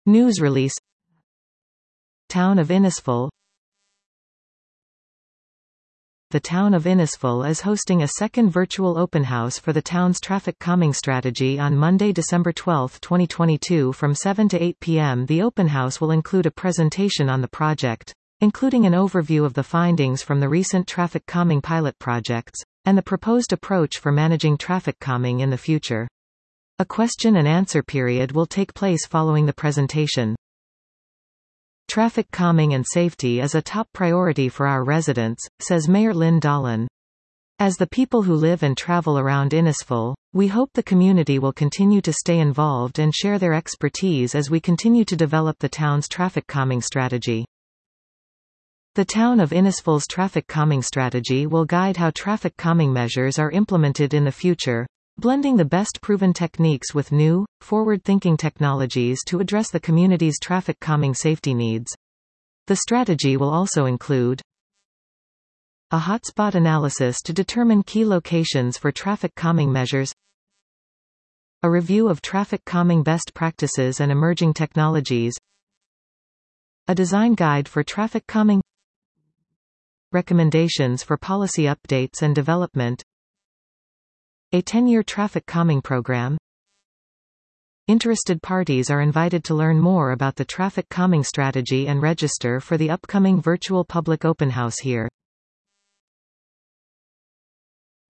News release. Town of Innisfil. The town of Innisfil is hosting a second virtual open house for the town's traffic calming strategy on Monday, December 12, 2022 from 7 to 8 p.m. The open house will include a presentation on the project, including an overview of the findings from the recent traffic calming pilot projects, and the proposed approach for managing traffic calming in the future. A question and answer period will take place following the presentation. Traffic calming and safety is a top priority for our residents, says Mayor Lynn Dolan. As the people who live and travel around Innisfil, we hope the community will continue to stay involved and share their expertise as we continue to develop the town's traffic calming strategy. The town of Innisfil's traffic calming strategy will guide how traffic calming measures are implemented in the future, blending the best proven techniques with new, forward-thinking technologies to address the community's traffic calming safety needs. The strategy will also include a hotspot analysis to determine key locations for traffic calming measures, a review of traffic calming best practices and emerging technologies, a design guide for traffic calming, recommendations for policy updates and development, a 10-year traffic calming program. Interested parties are invited to learn more about the traffic calming strategy and register for the upcoming virtual public open house here.